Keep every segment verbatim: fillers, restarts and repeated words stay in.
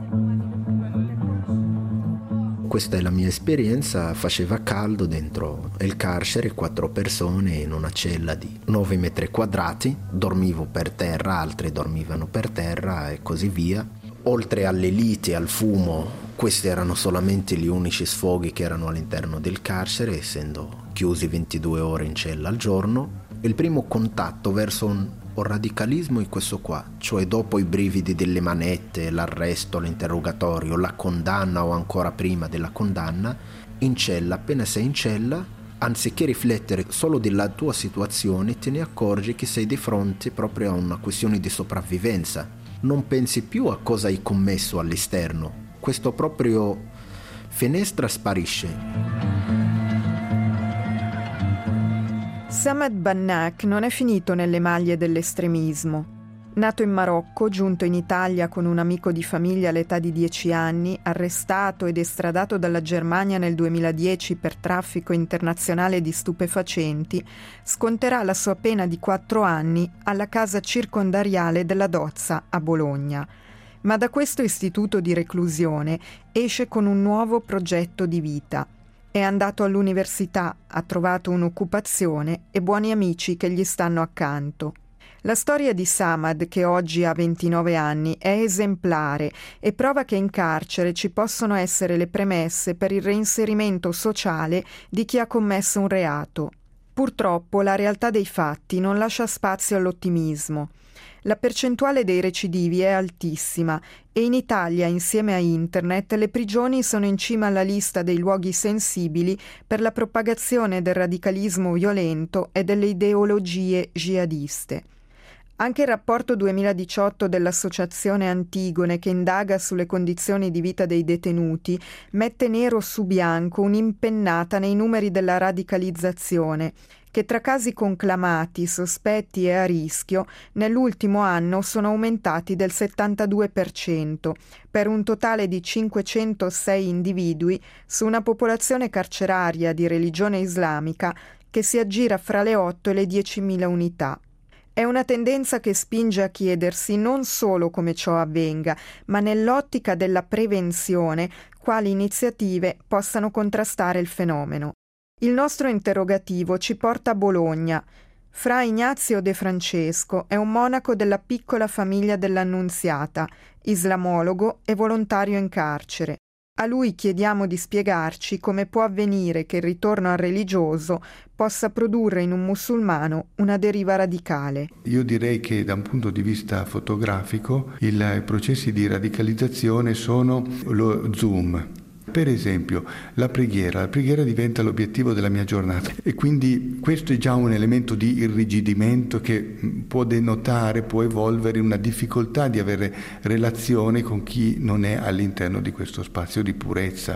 Questa è la mia esperienza. Faceva caldo dentro il carcere, quattro persone in una cella di nove metri quadrati, dormivo per terra, altri dormivano per terra e così via. Oltre alle liti e al fumo, questi erano solamente gli unici sfoghi che erano all'interno del carcere, essendo chiusi ventidue ore in cella al giorno. Il primo contatto verso un un radicalismo è questo qua, cioè dopo i brividi delle manette, l'arresto, l'interrogatorio, la condanna o ancora prima della condanna, in cella, appena sei in cella, anziché riflettere solo della tua situazione, te ne accorgi che sei di fronte proprio a una questione di sopravvivenza. Non pensi più a cosa hai commesso all'esterno, questo proprio finestra sparisce. Samad Bannak non è finito nelle maglie dell'estremismo. Nato in Marocco, giunto in Italia con un amico di famiglia all'età di dieci anni, arrestato ed estradato dalla Germania nel duemiladieci per traffico internazionale di stupefacenti, sconterà la sua pena di quattro anni alla casa circondariale della Dozza a Bologna. Ma da questo istituto di reclusione esce con un nuovo progetto di vita. È andato all'università, ha trovato un'occupazione e buoni amici che gli stanno accanto. La storia di Samad, che oggi ha ventinove anni, è esemplare e prova che in carcere ci possono essere le premesse per il reinserimento sociale di chi ha commesso un reato. Purtroppo la realtà dei fatti non lascia spazio all'ottimismo. La percentuale dei recidivi è altissima e in Italia, insieme a Internet, le prigioni sono in cima alla lista dei luoghi sensibili per la propagazione del radicalismo violento e delle ideologie jihadiste. Anche il rapporto duemiladiciotto dell'Associazione Antigone, che indaga sulle condizioni di vita dei detenuti, mette nero su bianco un'impennata nei numeri della radicalizzazione, che tra casi conclamati, sospetti e a rischio, nell'ultimo anno sono aumentati del settantadue per cento, per un totale di cinquecentosei individui su una popolazione carceraria di religione islamica che si aggira fra le otto e le diecimila unità. È una tendenza che spinge a chiedersi non solo come ciò avvenga, ma nell'ottica della prevenzione, quali iniziative possano contrastare il fenomeno. Il nostro interrogativo ci porta a Bologna. Fra Ignazio De Francesco è un monaco della piccola famiglia dell'Annunziata, islamologo e volontario in carcere. A lui chiediamo di spiegarci come può avvenire che il ritorno al religioso possa produrre in un musulmano una deriva radicale. Io direi che da un punto di vista fotografico il, i processi di radicalizzazione sono lo zoom. Per esempio, la preghiera. La preghiera diventa l'obiettivo della mia giornata e quindi questo è già un elemento di irrigidimento che può denotare, può evolvere in una difficoltà di avere relazione con chi non è all'interno di questo spazio di purezza.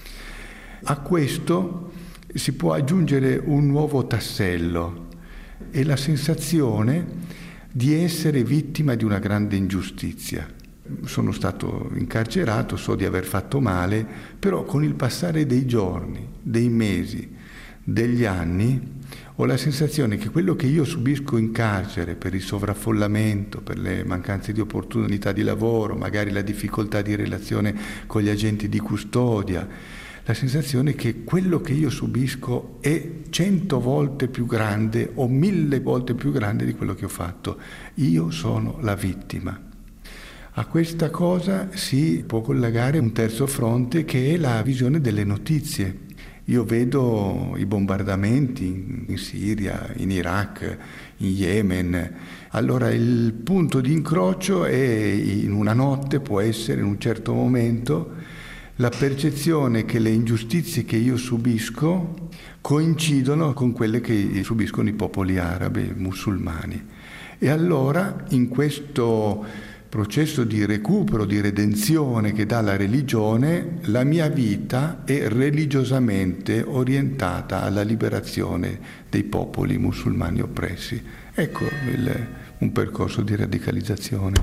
A questo si può aggiungere un nuovo tassello e la sensazione di essere vittima di una grande ingiustizia. Sono stato incarcerato, so di aver fatto male, però con il passare dei giorni, dei mesi, degli anni, ho la sensazione che quello che io subisco in carcere per il sovraffollamento, per le mancanze di opportunità di lavoro, magari la difficoltà di relazione con gli agenti di custodia, la sensazione che quello che io subisco è cento volte più grande o mille volte più grande di quello che ho fatto. Io sono la vittima. A questa cosa si può collegare un terzo fronte che è la visione delle notizie. Io vedo i bombardamenti in Siria, in Iraq, in Yemen. Allora il punto di incrocio è in una notte, può essere in un certo momento, la percezione che le ingiustizie che io subisco coincidono con quelle che subiscono i popoli arabi, musulmani. E allora in questo processo di recupero, di redenzione che dà la religione, la mia vita è religiosamente orientata alla liberazione dei popoli musulmani oppressi. Ecco il, un percorso di radicalizzazione.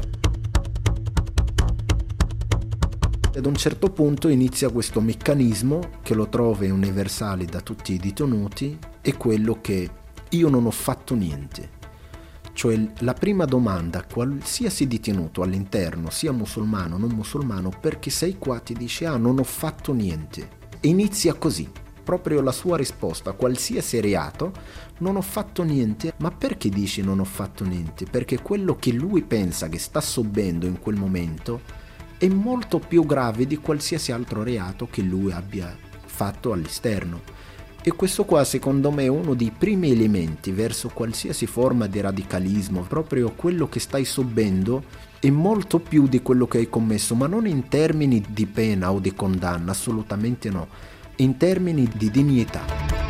Ad un certo punto inizia questo meccanismo che lo trovo universale da tutti i detenuti, è quello che io non ho fatto niente. Cioè la prima domanda, qualsiasi detenuto all'interno, sia musulmano o non musulmano, perché sei qua, ti dice ah non ho fatto niente. E inizia così, proprio la sua risposta a qualsiasi reato, non ho fatto niente. Ma perché dici non ho fatto niente? Perché quello che lui pensa che sta subendo in quel momento è molto più grave di qualsiasi altro reato che lui abbia fatto all'esterno. E questo qua secondo me è uno dei primi elementi verso qualsiasi forma di radicalismo, proprio quello che stai subendo è molto più di quello che hai commesso, ma non in termini di pena o di condanna, assolutamente no, in termini di dignità.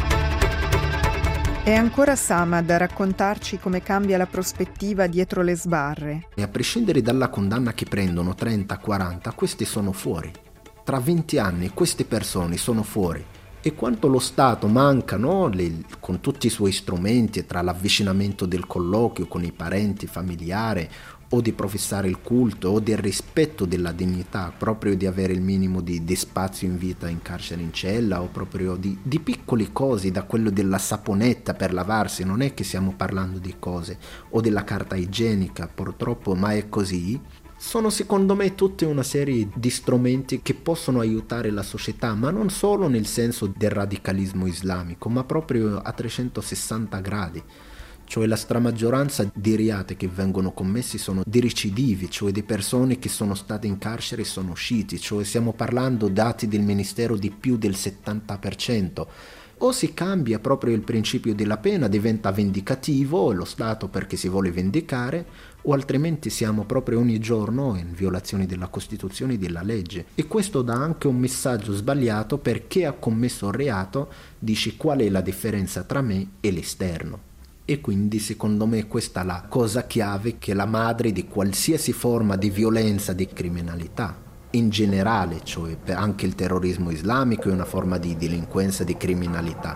È ancora Samad a raccontarci come cambia la prospettiva dietro le sbarre. E a prescindere dalla condanna che prendono trenta quaranta, questi sono fuori. Tra venti anni queste persone sono fuori. E quanto lo Stato manca, no? Le, con tutti i suoi strumenti, tra l'avvicinamento del colloquio con i parenti, familiari, o di professare il culto, o del rispetto della dignità, proprio di avere il minimo di, di spazio in vita in carcere, in cella, o proprio di, di piccole cose, da quello della saponetta per lavarsi, non è che stiamo parlando di cose, o della carta igienica, purtroppo, ma è così. Sono secondo me tutta una serie di strumenti che possono aiutare la società, ma non solo nel senso del radicalismo islamico, ma proprio a trecentosessanta gradi. Cioè la stramaggioranza di reati che vengono commessi sono di recidivi, cioè di persone che sono state in carcere e sono usciti, cioè stiamo parlando dati del Ministero di più del settanta per cento. O si cambia proprio il principio della pena, diventa vendicativo lo Stato perché si vuole vendicare, o altrimenti siamo proprio ogni giorno in violazione della Costituzione e della legge. E questo dà anche un messaggio sbagliato per chi ha commesso il reato, dice qual è la differenza tra me e l'esterno. E quindi secondo me questa è la cosa chiave, che è la madre di qualsiasi forma di violenza, di criminalità. In generale, cioè anche il terrorismo islamico è una forma di delinquenza, di criminalità.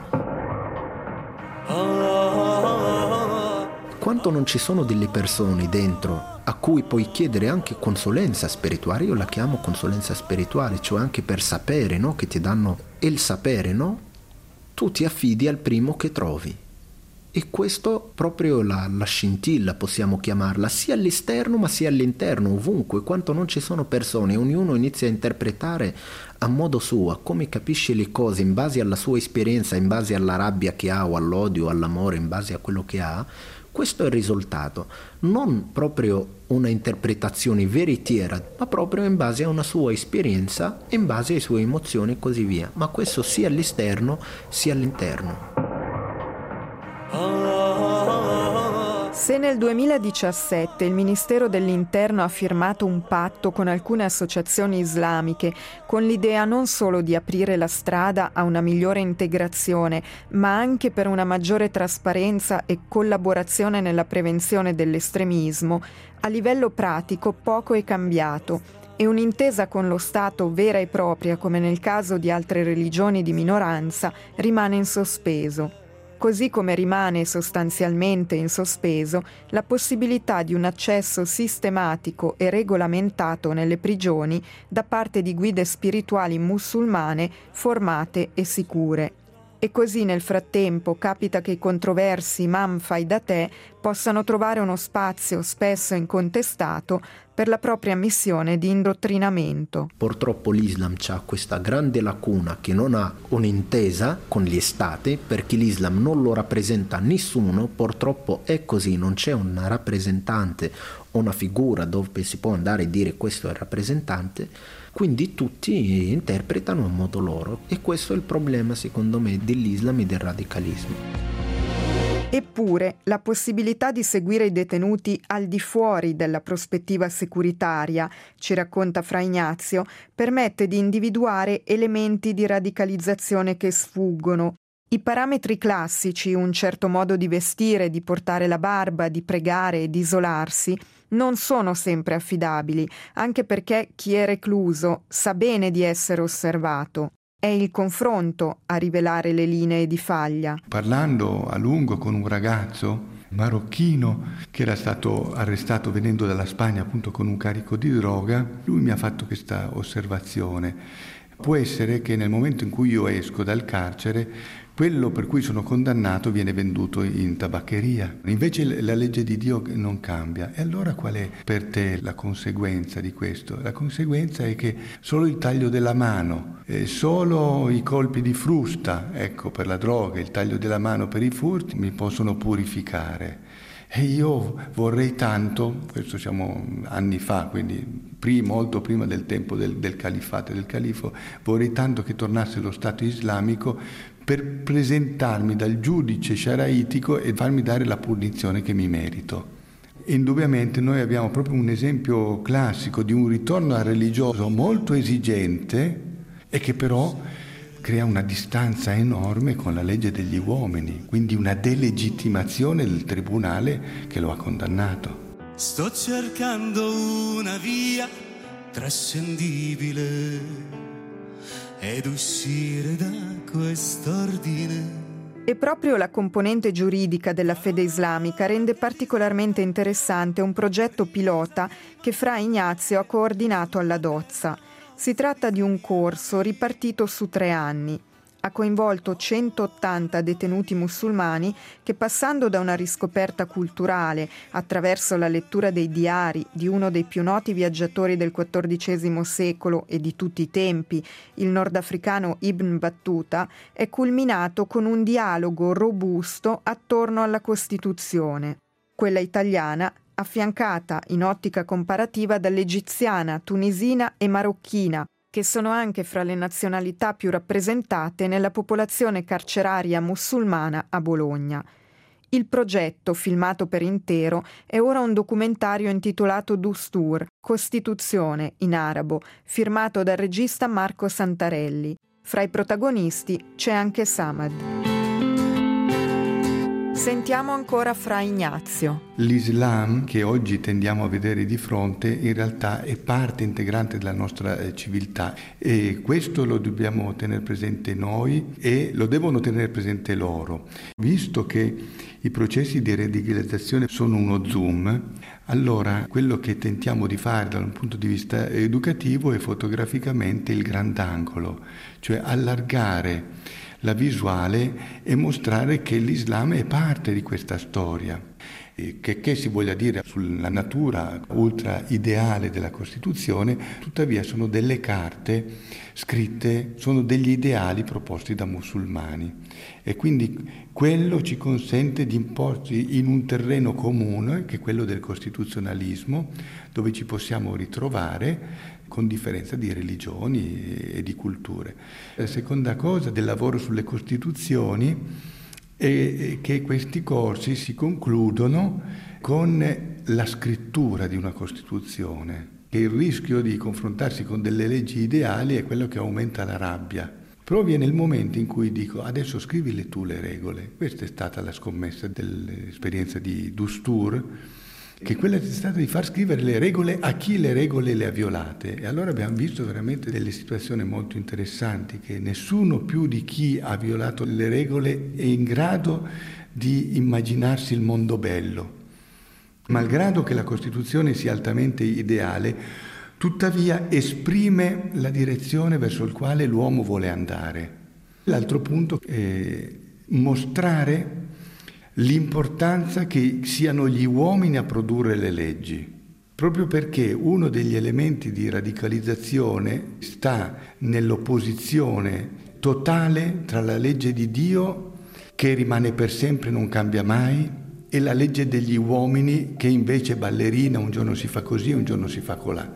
Quanto non ci sono delle persone dentro a cui puoi chiedere anche consulenza spirituale, io la chiamo consulenza spirituale, cioè anche per sapere, no? Che ti danno il sapere, no? Tu ti affidi al primo che trovi. E questo proprio la, la scintilla, possiamo chiamarla, sia all'esterno ma sia all'interno, ovunque. Quanto non ci sono persone, ognuno inizia a interpretare a modo suo, come capisce le cose in base alla sua esperienza, in base alla rabbia che ha o all'odio o all'amore, in base a quello che ha. Questo è il risultato, non proprio una interpretazione veritiera, ma proprio in base a una sua esperienza, in base alle sue emozioni e così via. Ma questo sia all'esterno sia all'interno. Se nel duemiladiciassette il Ministero dell'Interno ha firmato un patto con alcune associazioni islamiche con l'idea non solo di aprire la strada a una migliore integrazione, ma anche per una maggiore trasparenza e collaborazione nella prevenzione dell'estremismo, a livello pratico poco è cambiato e un'intesa con lo Stato vera e propria, come nel caso di altre religioni di minoranza, rimane in sospeso. Così come rimane sostanzialmente in sospeso la possibilità di un accesso sistematico e regolamentato nelle prigioni da parte di guide spirituali musulmane formate e sicure. E così nel frattempo capita che i controversi imam fai da te possano trovare uno spazio spesso incontestato per la propria missione di indottrinamento. Purtroppo l'Islam ha questa grande lacuna che non ha un'intesa con gli stati, perché l'Islam non lo rappresenta nessuno, purtroppo è così, non c'è un rappresentante o una figura dove si può andare a dire questo è il rappresentante, quindi tutti interpretano a modo loro e questo è il problema secondo me dell'Islam e del radicalismo. Eppure, la possibilità di seguire i detenuti al di fuori della prospettiva securitaria, ci racconta Fra Ignazio, permette di individuare elementi di radicalizzazione che sfuggono. I parametri classici, un certo modo di vestire, di portare la barba, di pregare e di isolarsi, non sono sempre affidabili, anche perché chi è recluso sa bene di essere osservato. È il confronto a rivelare le linee di faglia. Parlando a lungo con un ragazzo marocchino che era stato arrestato venendo dalla Spagna appunto con un carico di droga, lui mi ha fatto questa osservazione. Può essere che nel momento in cui io esco dal carcere quello per cui sono condannato viene venduto in tabaccheria. Invece la legge di Dio non cambia. E allora qual è per te la conseguenza di questo? La conseguenza è che solo il taglio della mano, eh, solo i colpi di frusta, ecco, per la droga, il taglio della mano per i furti, mi possono purificare. E io vorrei tanto, questo siamo anni fa, quindi prima, molto prima del tempo del, del califfato e del califo, vorrei tanto che tornasse lo Stato islamico per presentarmi dal giudice sciaraitico e farmi dare la punizione che mi merito. Indubbiamente noi abbiamo proprio un esempio classico di un ritorno al religioso molto esigente e che però crea una distanza enorme con la legge degli uomini, quindi una delegittimazione del tribunale che lo ha condannato. Sto cercando una via trascendibile ed uscire da quest'ordine. E proprio la componente giuridica della fede islamica rende particolarmente interessante un progetto pilota che Fra Ignazio ha coordinato alla Dozza. Si tratta di un corso ripartito su tre anni. Ha coinvolto centottanta detenuti musulmani che, passando da una riscoperta culturale attraverso la lettura dei diari di uno dei più noti viaggiatori del quattordicesimo secolo e di tutti i tempi, il nordafricano Ibn Battuta, è culminato con un dialogo robusto attorno alla Costituzione. Quella italiana, affiancata in ottica comparativa dall'egiziana, tunisina e marocchina, che sono anche fra le nazionalità più rappresentate nella popolazione carceraria musulmana a Bologna. Il progetto, filmato per intero, è ora un documentario intitolato Dustur, Costituzione in arabo, firmato dal regista Marco Santarelli. Fra i protagonisti c'è anche Samad. Sentiamo ancora Fra Ignazio. L'Islam che oggi tendiamo a vedere di fronte in realtà è parte integrante della nostra eh, civiltà e questo lo dobbiamo tenere presente noi e lo devono tenere presente loro. Visto che i processi di radicalizzazione sono uno zoom, allora quello che tentiamo di fare da un punto di vista educativo è fotograficamente il grandangolo, cioè allargare la visuale e mostrare che l'Islam è parte di questa storia. E che, che si voglia dire sulla natura ultra ideale della Costituzione, tuttavia sono delle carte scritte, sono degli ideali proposti da musulmani e quindi quello ci consente di imporsi in un terreno comune che è quello del costituzionalismo, dove ci possiamo ritrovare con differenza di religioni e di culture. La seconda cosa del lavoro sulle Costituzioni è che questi corsi si concludono con la scrittura di una Costituzione, che il rischio di confrontarsi con delle leggi ideali è quello che aumenta la rabbia. Però viene il momento in cui dico adesso scrivile tu le regole. Questa è stata la scommessa dell'esperienza di Dustur, che quella è stata di far scrivere le regole a chi le regole le ha violate. E allora abbiamo visto veramente delle situazioni molto interessanti, che nessuno più di chi ha violato le regole è in grado di immaginarsi il mondo bello. Malgrado che la Costituzione sia altamente ideale, tuttavia esprime la direzione verso il quale l'uomo vuole andare. L'altro punto è mostrare l'importanza che siano gli uomini a produrre le leggi, proprio perché uno degli elementi di radicalizzazione sta nell'opposizione totale tra la legge di Dio, che rimane per sempre, non cambia mai, e la legge degli uomini, che invece è ballerina, un giorno si fa così, un giorno si fa colà.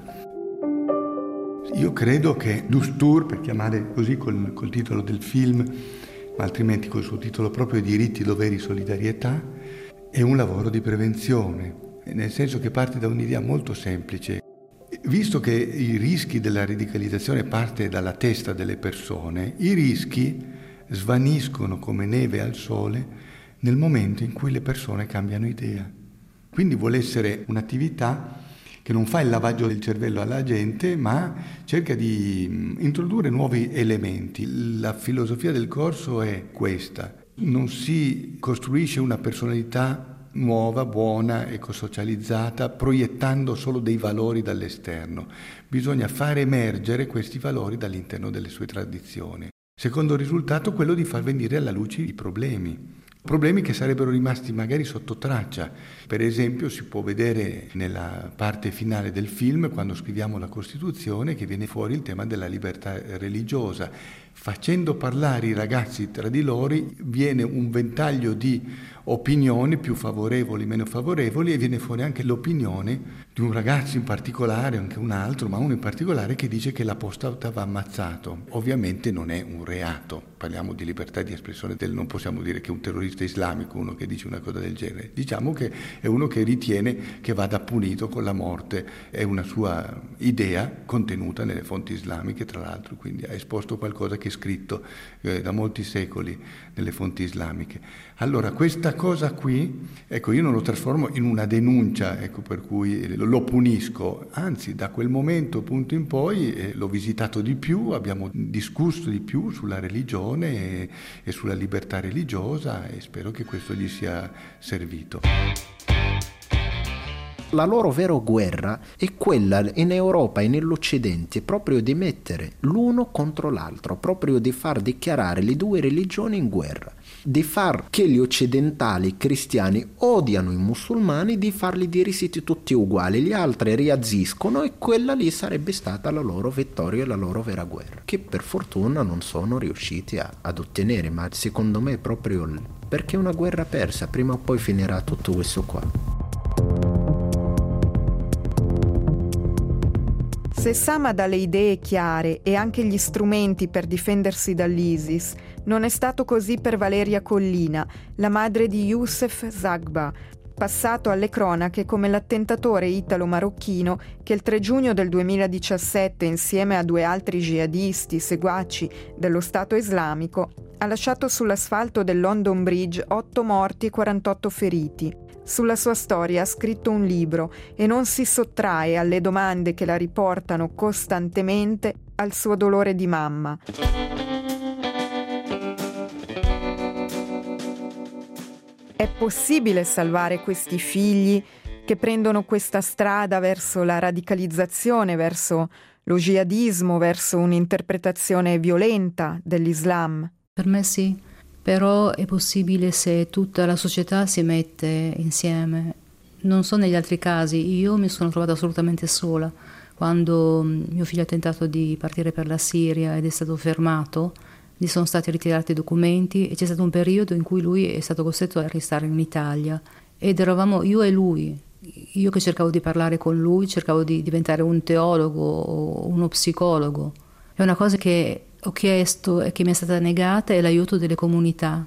Io credo che Dustur, per chiamare così col, col titolo del film, ma altrimenti col suo titolo proprio Diritti, doveri, solidarietà, è un lavoro di prevenzione, nel senso che parte da un'idea molto semplice. Visto che i rischi della radicalizzazione parte dalla testa delle persone, i rischi svaniscono come neve al sole nel momento in cui le persone cambiano idea. Quindi vuole essere un'attività che non fa il lavaggio del cervello alla gente, ma cerca di introdurre nuovi elementi. La filosofia del corso è questa: non si costruisce una personalità nuova, buona, ecosocializzata, proiettando solo dei valori dall'esterno. Bisogna far emergere questi valori dall'interno delle sue tradizioni. Secondo risultato, quello di far venire alla luce i problemi. Problemi che sarebbero rimasti magari sotto traccia. Per esempio si può vedere nella parte finale del film, quando scriviamo la Costituzione, che viene fuori il tema della libertà religiosa. Facendo parlare i ragazzi tra di loro viene un ventaglio di opinioni più favorevoli, meno favorevoli, e viene fuori anche l'opinione di un ragazzo in particolare, anche un altro, ma uno in particolare, che dice che l'apostata va ammazzato. Ovviamente non è un reato, parliamo di libertà di espressione, del, non possiamo dire che è un terrorista islamico uno che dice una cosa del genere, diciamo che è uno che ritiene che vada punito con la morte, è una sua idea contenuta nelle fonti islamiche, tra l'altro, quindi ha esposto qualcosa che è scritto eh, da molti secoli nelle fonti islamiche. Allora questa cosa qui, ecco, io non lo trasformo in una denuncia, ecco, per cui lo punisco, anzi da quel momento punto in poi eh, l'ho visitato di più, abbiamo discusso di più sulla religione e, e sulla libertà religiosa, e spero che questo gli sia servito. La loro vera guerra è quella in Europa e nell'Occidente proprio di mettere l'uno contro l'altro, proprio di far dichiarare le due religioni in guerra, di far che gli occidentali cristiani odiano i musulmani, di farli dire siete tutti uguali, gli altri reagiscono, e quella lì sarebbe stata la loro vittoria e la loro vera guerra, che per fortuna non sono riusciti a, ad ottenere, ma secondo me è proprio l- perché è una guerra persa, prima o poi finirà tutto questo qua. Se Samad ha le idee chiare e anche gli strumenti per difendersi dall'ISIS, non è stato così per Valeria Collina, la madre di Youssef Zagba, passato alle cronache come l'attentatore italo-marocchino che il tre giugno del duemiladiciassette, insieme a due altri jihadisti seguaci dello Stato islamico, ha lasciato sull'asfalto del London Bridge otto morti e quarantotto feriti. Sulla sua storia ha scritto un libro e non si sottrae alle domande che la riportano costantemente al suo dolore di mamma. È possibile salvare questi figli che prendono questa strada verso la radicalizzazione, verso lo jihadismo, verso un'interpretazione violenta dell'Islam? Per me sì. Però è possibile se tutta la società si mette insieme. Non so negli altri casi, io mi sono trovata assolutamente sola. Quando mio figlio ha tentato di partire per la Siria ed è stato fermato, gli sono stati ritirati i documenti e c'è stato un periodo in cui lui è stato costretto a restare in Italia. Ed eravamo io e lui. Io che cercavo di parlare con lui, cercavo di diventare un teologo o uno psicologo. È una cosa che ho chiesto e che mi è stata negata è l'aiuto delle comunità.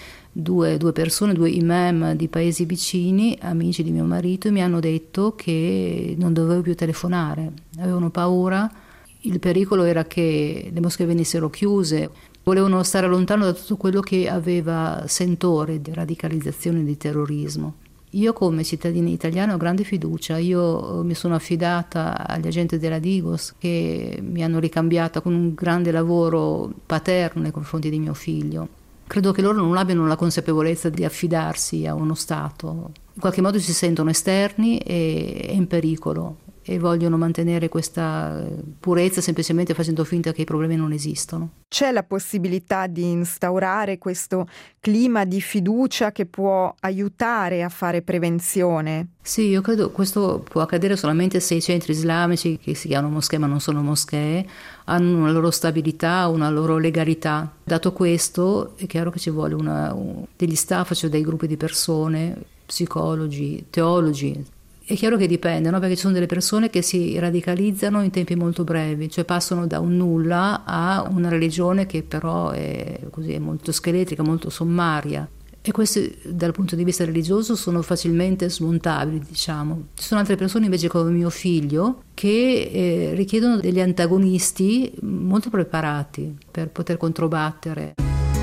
Due, due persone, due imam di paesi vicini, amici di mio marito, mi hanno detto che non dovevo più telefonare, avevano paura, il pericolo era che le moschee venissero chiuse, volevano stare lontano da tutto quello che aveva sentore di radicalizzazione e di terrorismo. Io come cittadina italiana ho grande fiducia, io mi sono affidata agli agenti della Digos che mi hanno ricambiata con un grande lavoro paterno nei confronti di mio figlio. Credo che loro non abbiano la consapevolezza di affidarsi a uno Stato, in qualche modo si sentono esterni e, e in pericolo e vogliono mantenere questa purezza semplicemente facendo finta che i problemi non esistono. C'è la possibilità di instaurare questo clima di fiducia che può aiutare a fare prevenzione? Sì, io credo questo può accadere solamente se i centri islamici, che si chiamano moschee ma non sono moschee, hanno una loro stabilità, una loro legalità. Dato questo, è chiaro che ci vuole una, un, degli staff, cioè dei gruppi di persone, psicologi, teologi. È chiaro che dipende, no? Perché ci sono delle persone che si radicalizzano in tempi molto brevi, cioè passano da un nulla a una religione che però è, così, è molto scheletrica, molto sommaria. E queste dal punto di vista religioso sono facilmente smontabili, diciamo. Ci sono altre persone invece come mio figlio che eh, richiedono degli antagonisti molto preparati per poter controbattere.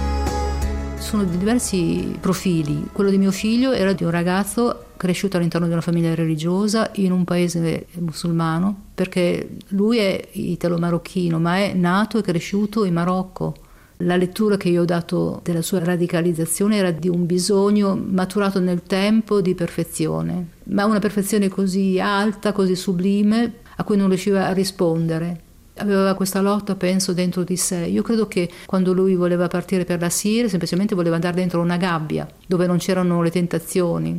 Sono di diversi profili. Quello di mio figlio era di un ragazzo cresciuto all'interno di una famiglia religiosa in un paese musulmano, perché lui è italo-marocchino, ma è nato e cresciuto in Marocco. La lettura che io ho dato della sua radicalizzazione era di un bisogno maturato nel tempo di perfezione, ma una perfezione così alta, così sublime, a cui non riusciva a rispondere. Aveva questa lotta, penso, dentro di sé. Io credo che quando lui voleva partire per la Siria, semplicemente voleva andare dentro una gabbia dove non c'erano le tentazioni.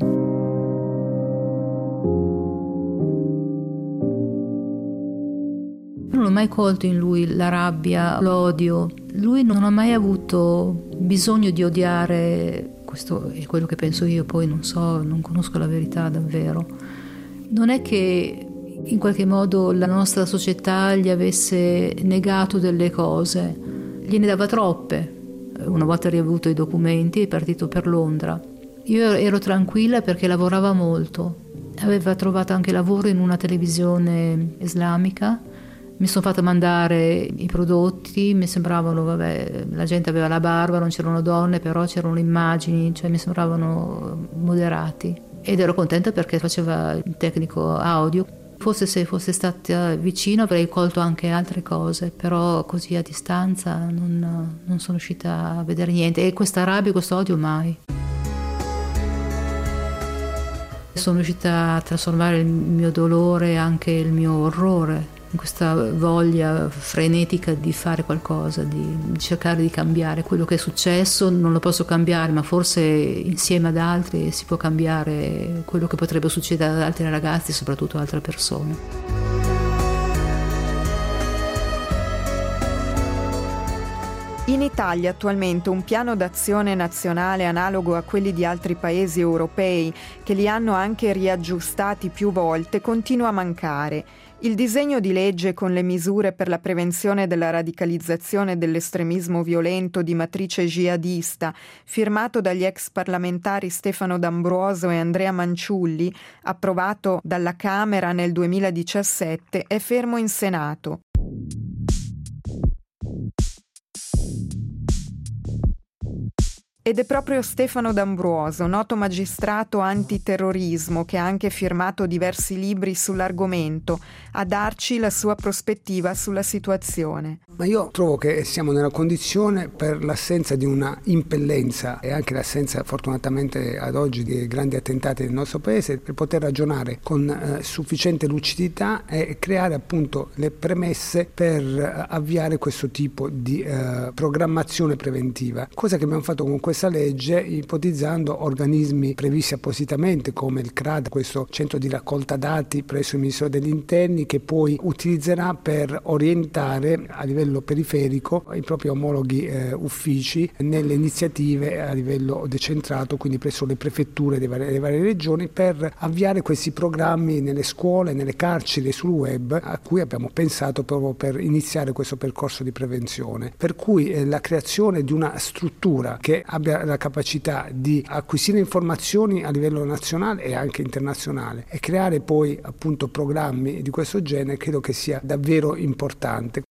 Non ho mai colto in lui la rabbia, l'odio. Lui non ha mai avuto bisogno di odiare, questo è quello che penso io, poi non so, non conosco la verità davvero. Non è che in qualche modo la nostra società gli avesse negato delle cose, gliene dava troppe. Una volta riavuto i documenti è partito per Londra. Io ero tranquilla perché lavorava molto, aveva trovato anche lavoro in una televisione islamica. Mi sono fatta mandare i prodotti, mi sembravano, vabbè, la gente aveva la barba, non c'erano donne, però c'erano le immagini, cioè mi sembravano moderati. Ed ero contenta perché faceva il tecnico audio. Forse se fosse stata vicino avrei colto anche altre cose, però così a distanza non, non sono riuscita a vedere niente. E questa rabbia, questo odio mai. Sono riuscita a trasformare il mio dolore, anche il mio orrore, in questa voglia frenetica di fare qualcosa, di cercare di cambiare. Quello che è successo non lo posso cambiare, ma forse insieme ad altri si può cambiare quello che potrebbe succedere ad altri ragazzi, soprattutto ad altre persone. In Italia attualmente un piano d'azione nazionale analogo a quelli di altri paesi europei, che li hanno anche riaggiustati più volte, continua a mancare. Il disegno di legge con le misure per la prevenzione della radicalizzazione e dell'estremismo violento di matrice jihadista, firmato dagli ex parlamentari Stefano D'Ambroso e Andrea Manciulli, approvato dalla Camera nel duemiladiciassette, è fermo in Senato. Ed è proprio Stefano D'Ambroso, noto magistrato antiterrorismo, che ha anche firmato diversi libri sull'argomento, a darci la sua prospettiva sulla situazione. Ma io trovo che siamo nella condizione, per l'assenza di una impellenza e anche l'assenza fortunatamente ad oggi di grandi attentati nel nostro paese, per poter ragionare con eh, sufficiente lucidità e creare appunto le premesse per eh, avviare questo tipo di eh, programmazione preventiva, cosa che abbiamo fatto con questa legge, ipotizzando organismi previsti appositamente come il C R A D, questo centro di raccolta dati presso il Ministero degli Interni, che poi utilizzerà per orientare a livello periferico i propri omologhi eh, uffici nelle iniziative a livello decentrato, quindi presso le prefetture delle varie, delle varie regioni, per avviare questi programmi nelle scuole, nelle carceri e sul web, a cui abbiamo pensato proprio per iniziare questo percorso di prevenzione. Per cui eh, la creazione di una struttura che abbia la capacità di acquisire informazioni a livello nazionale e anche internazionale e creare poi appunto programmi di questo genere credo che sia davvero importante.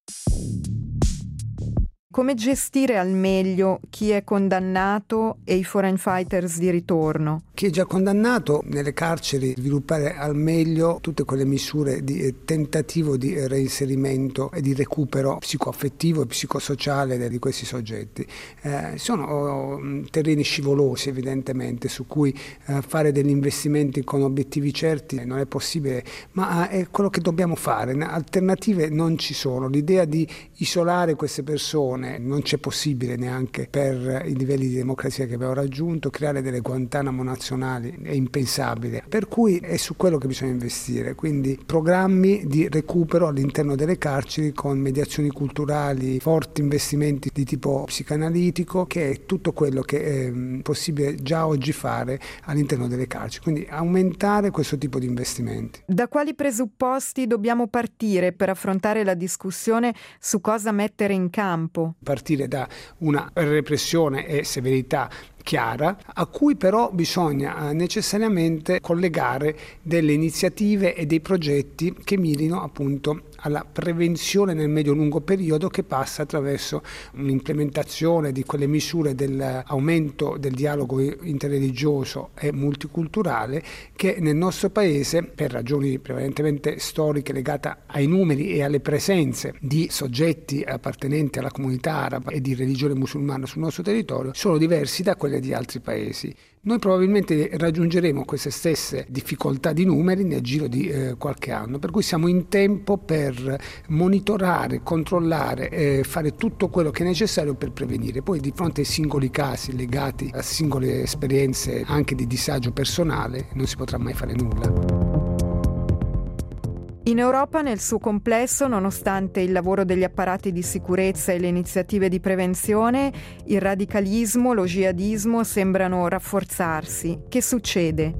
Come gestire al meglio chi è condannato e i foreign fighters di ritorno? Chi è già condannato nelle carceri, sviluppare al meglio tutte quelle misure di tentativo di reinserimento e di recupero psicoaffettivo e psicosociale di questi soggetti. Eh, sono terreni scivolosi evidentemente, su cui eh, fare degli investimenti con obiettivi certi non è possibile, ma è quello che dobbiamo fare. Alternative non ci sono. L'idea di isolare queste persone non c'è possibile neanche per i livelli di democrazia che abbiamo raggiunto. Creare delle Guantanamo nazionali è impensabile, per cui è su quello che bisogna investire, quindi programmi di recupero all'interno delle carceri con mediazioni culturali, forti investimenti di tipo psicanalitico, che è tutto quello che è possibile già oggi fare all'interno delle carceri, quindi aumentare questo tipo di investimenti. Da quali presupposti dobbiamo partire per affrontare la discussione su cosa mettere in campo? Partire da una repressione e severità chiara, a cui però bisogna necessariamente collegare delle iniziative e dei progetti che mirino appunto alla prevenzione nel medio-lungo periodo, che passa attraverso un'implementazione di quelle misure dell'aumento del dialogo interreligioso e multiculturale che nel nostro paese, per ragioni prevalentemente storiche legate ai numeri e alle presenze di soggetti appartenenti alla comunità araba e di religione musulmana sul nostro territorio, sono diversi da quelle quelle di altri paesi. Noi probabilmente raggiungeremo queste stesse difficoltà di numeri nel giro di eh, qualche anno, per cui siamo in tempo per monitorare, controllare, eh, fare tutto quello che è necessario per prevenire. Poi di fronte ai singoli casi legati a singole esperienze anche di disagio personale non si potrà mai fare nulla. In Europa nel suo complesso, nonostante il lavoro degli apparati di sicurezza e le iniziative di prevenzione, il radicalismo, lo jihadismo sembrano rafforzarsi. Che succede?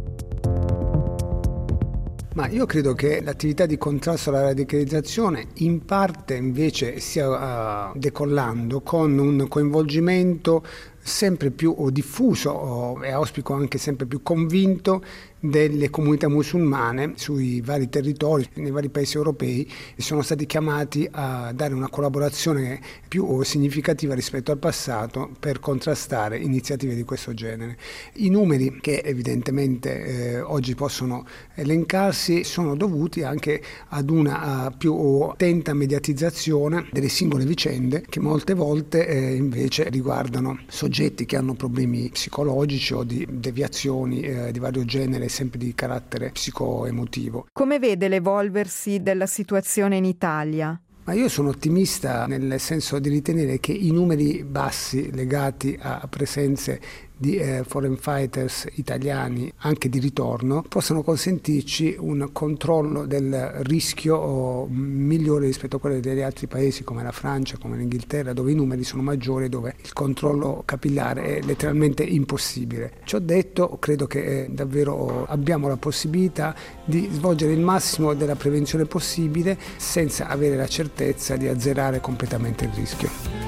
Ma io credo che l'attività di contrasto alla radicalizzazione in parte invece stia uh, decollando con un coinvolgimento sempre più diffuso e auspico anche sempre più convinto delle comunità musulmane sui vari territori, nei vari paesi europei, e sono stati chiamati a dare una collaborazione più significativa rispetto al passato per contrastare iniziative di questo genere. I numeri che evidentemente eh, oggi possono elencarsi sono dovuti anche ad una uh, più attenta mediatizzazione delle singole vicende che molte volte eh, invece riguardano soggetti che hanno problemi psicologici o di deviazioni eh, di vario genere, sempre di carattere psicoemotivo. Come vede l'evolversi della situazione in Italia? Ma io sono ottimista nel senso di ritenere che i numeri bassi legati a presenze di eh, foreign fighters italiani anche di ritorno possano consentirci un controllo del rischio oh, migliore rispetto a quello degli altri paesi come la Francia, come l'Inghilterra, dove i numeri sono maggiori, dove il controllo capillare è letteralmente impossibile. Ciò detto, credo che eh, davvero abbiamo la possibilità di svolgere il massimo della prevenzione possibile senza avere la certezza di azzerare completamente il rischio.